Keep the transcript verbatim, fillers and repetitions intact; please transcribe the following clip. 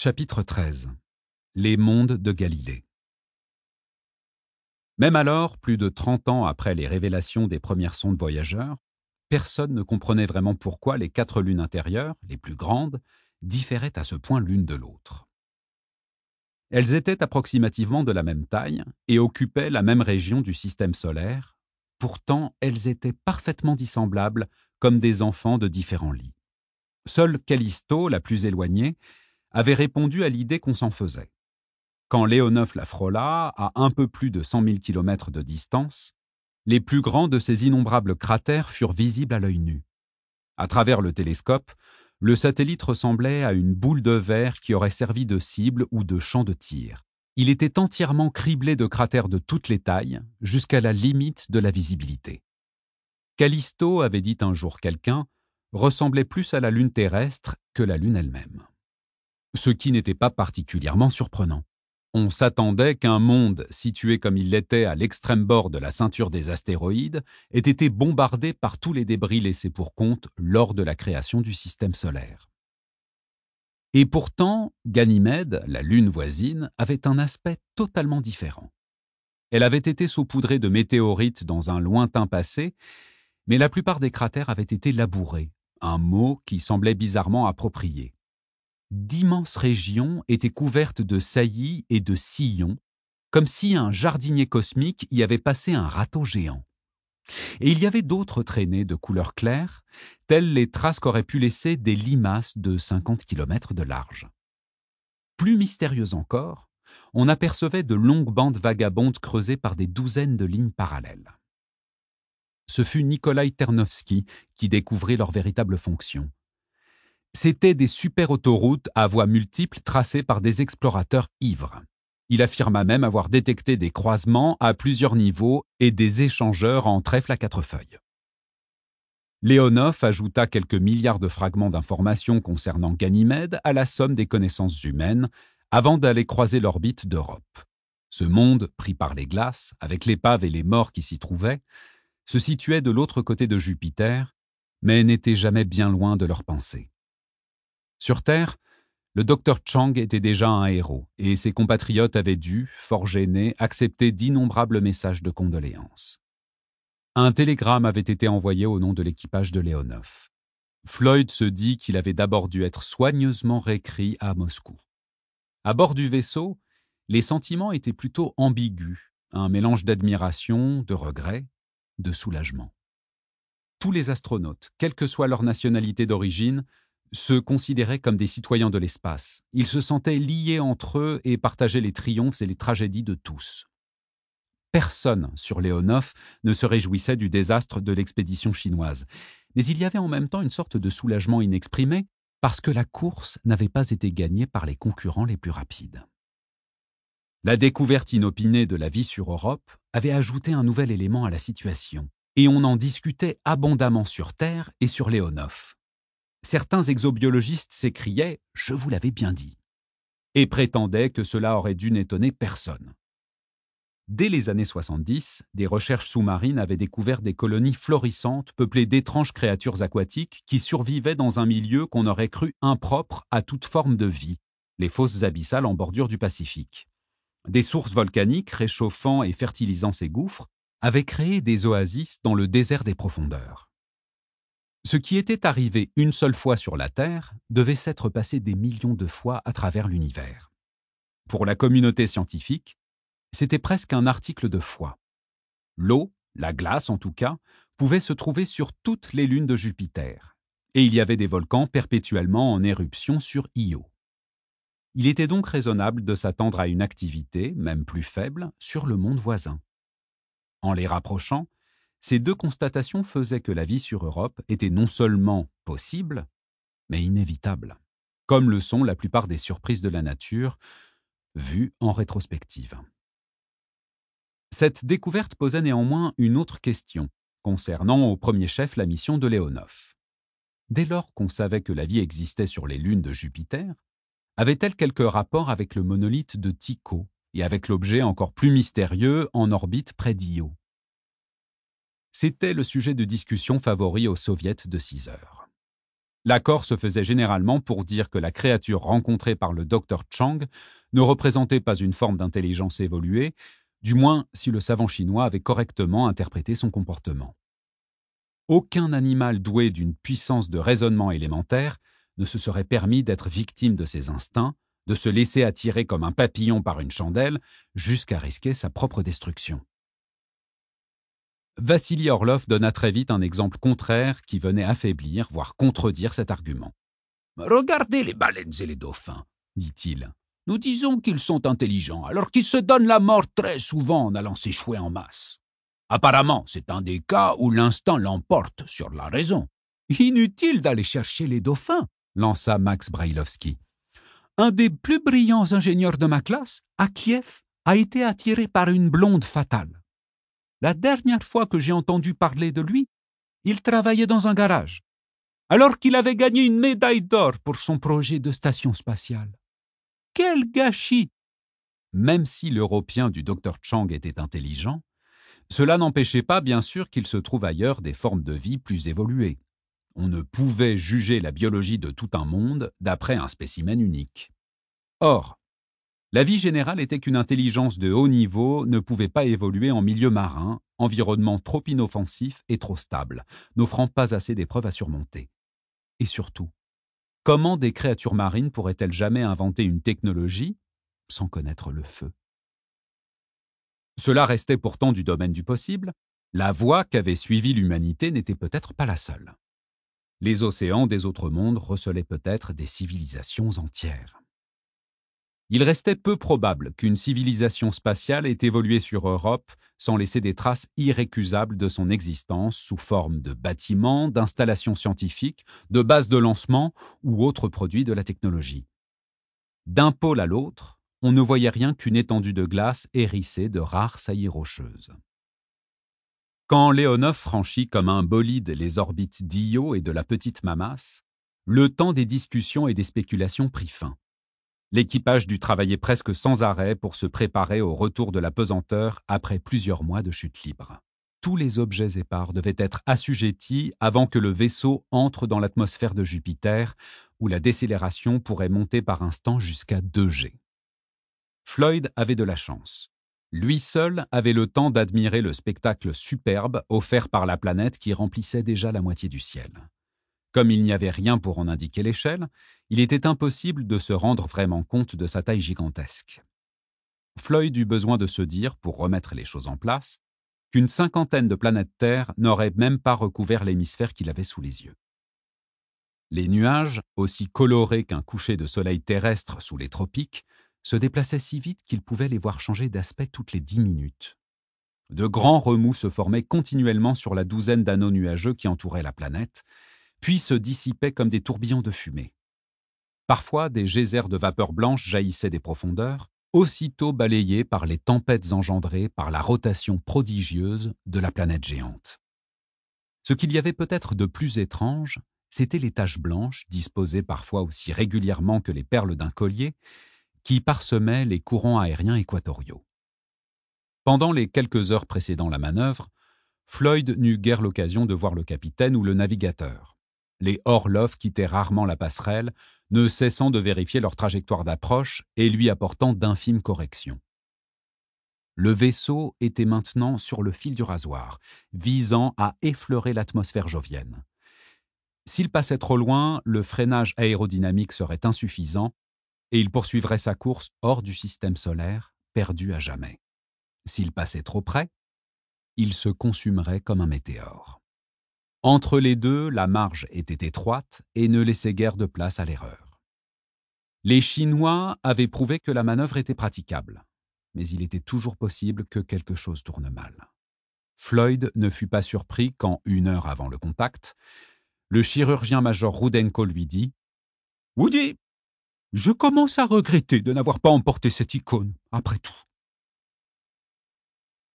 Chapitre treize. Les mondes de Galilée. Même alors, plus de trente ans après les révélations des premières sondes voyageurs, personne ne comprenait vraiment pourquoi les quatre lunes intérieures, les plus grandes, différaient à ce point l'une de l'autre. Elles étaient approximativement de la même taille et occupaient la même région du système solaire, pourtant elles étaient parfaitement dissemblables comme des enfants de différents lits. Seule Callisto, la plus éloignée, avait répondu à l'idée qu'on s'en faisait. Quand Léonov la frôla, à un peu plus de cent mille kilomètres de distance, les plus grands de ces innombrables cratères furent visibles à l'œil nu. À travers le télescope, le satellite ressemblait à une boule de verre qui aurait servi de cible ou de champ de tir. Il était entièrement criblé de cratères de toutes les tailles, jusqu'à la limite de la visibilité. Callisto, avait dit un jour quelqu'un, ressemblait plus à la Lune terrestre que la Lune elle-même. Ce qui n'était pas particulièrement surprenant. On s'attendait qu'un monde situé comme il l'était à l'extrême bord de la ceinture des astéroïdes ait été bombardé par tous les débris laissés pour compte lors de la création du système solaire. Et pourtant, Ganymède, la lune voisine, avait un aspect totalement différent. Elle avait été saupoudrée de météorites dans un lointain passé, mais la plupart des cratères avaient été labourés, un mot qui semblait bizarrement approprié. D'immenses régions étaient couvertes de saillies et de sillons, comme si un jardinier cosmique y avait passé un râteau géant. Et il y avait d'autres traînées de couleur claire, telles les traces qu'auraient pu laisser des limaces de cinquante kilomètres de large. Plus mystérieux encore, on apercevait de longues bandes vagabondes creusées par des douzaines de lignes parallèles. Ce fut Nikolai Ternovsky qui découvrit leur véritable fonction. C'étaient des super-autoroutes à voies multiples tracées par des explorateurs ivres. Il affirma même avoir détecté des croisements à plusieurs niveaux et des échangeurs en trèfle à quatre feuilles. Léonov ajouta quelques milliards de fragments d'informations concernant Ganymède à la somme des connaissances humaines avant d'aller croiser l'orbite d'Europe. Ce monde, pris par les glaces, avec l'épave et les morts qui s'y trouvaient, se situait de l'autre côté de Jupiter, mais n'était jamais bien loin de leurs pensées. Sur Terre, le docteur Chang était déjà un héros, et ses compatriotes avaient dû, fort gênés, accepter d'innombrables messages de condoléances. Un télégramme avait été envoyé au nom de l'équipage de Léonov. Floyd se dit qu'il avait d'abord dû être soigneusement réécrit à Moscou. À bord du vaisseau, les sentiments étaient plutôt ambigus, un mélange d'admiration, de regret, de soulagement. Tous les astronautes, quelle que soit leur nationalité d'origine, se considéraient comme des citoyens de l'espace. Ils se sentaient liés entre eux et partageaient les triomphes et les tragédies de tous. Personne sur Léonov ne se réjouissait du désastre de l'expédition chinoise, mais il y avait en même temps une sorte de soulagement inexprimé parce que la course n'avait pas été gagnée par les concurrents les plus rapides. La découverte inopinée de la vie sur Europe avait ajouté un nouvel élément à la situation, et on en discutait abondamment sur Terre et sur Léonov. Certains exobiologistes s'écriaient « Je vous l'avais bien dit » et prétendaient que cela aurait dû n'étonner personne. Dès les années soixante-dix, des recherches sous-marines avaient découvert des colonies florissantes peuplées d'étranges créatures aquatiques qui survivaient dans un milieu qu'on aurait cru impropre à toute forme de vie, les fosses abyssales en bordure du Pacifique. Des sources volcaniques réchauffant et fertilisant ces gouffres avaient créé des oasis dans le désert des profondeurs. Ce qui était arrivé une seule fois sur la Terre devait s'être passé des millions de fois à travers l'univers. Pour la communauté scientifique, c'était presque un article de foi. L'eau, la glace en tout cas, pouvait se trouver sur toutes les lunes de Jupiter, et il y avait des volcans perpétuellement en éruption sur Io. Il était donc raisonnable de s'attendre à une activité, même plus faible, sur le monde voisin. En les rapprochant, ces deux constatations faisaient que la vie sur Europe était non seulement possible, mais inévitable, comme le sont la plupart des surprises de la nature, vues en rétrospective. Cette découverte posait néanmoins une autre question, concernant au premier chef la mission de Léonov. Dès lors qu'on savait que la vie existait sur les lunes de Jupiter, avait-elle quelque rapport avec le monolithe de Tycho et avec l'objet encore plus mystérieux en orbite près d'Io? C'était le sujet de discussion favori aux soviets de six heures. L'accord se faisait généralement pour dire que la créature rencontrée par le docteur Chang ne représentait pas une forme d'intelligence évoluée, du moins si le savant chinois avait correctement interprété son comportement. Aucun animal doué d'une puissance de raisonnement élémentaire ne se serait permis d'être victime de ses instincts, de se laisser attirer comme un papillon par une chandelle, jusqu'à risquer sa propre destruction. Vassili Orlov donna très vite un exemple contraire qui venait affaiblir, voire contredire cet argument. « Regardez les baleines et les dauphins, dit-il. Nous disons qu'ils sont intelligents, alors qu'ils se donnent la mort très souvent en allant s'échouer en masse. Apparemment, c'est un des cas où l'instinct l'emporte sur la raison. »« Inutile d'aller chercher les dauphins, » lança Max Brailovsky. « Un des plus brillants ingénieurs de ma classe, à Kiev, a été attiré par une blonde fatale. La dernière fois que j'ai entendu parler de lui, il travaillait dans un garage, alors qu'il avait gagné une médaille d'or pour son projet de station spatiale. Quel gâchis !» Même si l'Européen du docteur Chang était intelligent, cela n'empêchait pas bien sûr qu'il se trouve ailleurs des formes de vie plus évoluées. On ne pouvait juger la biologie de tout un monde d'après un spécimen unique. Or, l'avis général était qu'une intelligence de haut niveau ne pouvait pas évoluer en milieu marin, environnement trop inoffensif et trop stable, n'offrant pas assez d'épreuves à surmonter. Et surtout, comment des créatures marines pourraient-elles jamais inventer une technologie sans connaître le feu? Cela restait pourtant du domaine du possible. La voie qu'avait suivie l'humanité n'était peut-être pas la seule. Les océans des autres mondes recelaient peut-être des civilisations entières. Il restait peu probable qu'une civilisation spatiale ait évolué sur Europe sans laisser des traces irrécusables de son existence sous forme de bâtiments, d'installations scientifiques, de bases de lancement ou autres produits de la technologie. D'un pôle à l'autre, on ne voyait rien qu'une étendue de glace hérissée de rares saillies rocheuses. Quand Léonov franchit comme un bolide les orbites d'Io et de la petite Mamas, le temps des discussions et des spéculations prit fin. L'équipage dut travailler presque sans arrêt pour se préparer au retour de la pesanteur après plusieurs mois de chute libre. Tous les objets épars devaient être assujettis avant que le vaisseau entre dans l'atmosphère de Jupiter, où la décélération pourrait monter par instant jusqu'à deux G. Floyd avait de la chance. Lui seul avait le temps d'admirer le spectacle superbe offert par la planète qui remplissait déjà la moitié du ciel. Comme il n'y avait rien pour en indiquer l'échelle, il était impossible de se rendre vraiment compte de sa taille gigantesque. Floyd eut besoin de se dire, pour remettre les choses en place, qu'une cinquantaine de planètes Terre n'auraient même pas recouvert l'hémisphère qu'il avait sous les yeux. Les nuages, aussi colorés qu'un coucher de soleil terrestre sous les tropiques, se déplaçaient si vite qu'il pouvait les voir changer d'aspect toutes les dix minutes. De grands remous se formaient continuellement sur la douzaine d'anneaux nuageux qui entouraient la planète, puis se dissipaient comme des tourbillons de fumée. Parfois, des geysers de vapeur blanche jaillissaient des profondeurs, aussitôt balayés par les tempêtes engendrées par la rotation prodigieuse de la planète géante. Ce qu'il y avait peut-être de plus étrange, c'étaient les taches blanches, disposées parfois aussi régulièrement que les perles d'un collier, qui parsemaient les courants aériens équatoriaux. Pendant les quelques heures précédant la manœuvre, Floyd n'eut guère l'occasion de voir le capitaine ou le navigateur. Les Orlov quittaient rarement la passerelle, ne cessant de vérifier leur trajectoire d'approche et lui apportant d'infimes corrections. Le vaisseau était maintenant sur le fil du rasoir, visant à effleurer l'atmosphère jovienne. S'il passait trop loin, le freinage aérodynamique serait insuffisant et il poursuivrait sa course hors du système solaire, perdu à jamais. S'il passait trop près, il se consumerait comme un météore. Entre les deux, la marge était étroite et ne laissait guère de place à l'erreur. Les Chinois avaient prouvé que la manœuvre était praticable, mais il était toujours possible que quelque chose tourne mal. Floyd ne fut pas surpris quand, une heure avant le contact, le chirurgien-major Rudenko lui dit « Woody, je commence à regretter de n'avoir pas emporté cette icône, après tout.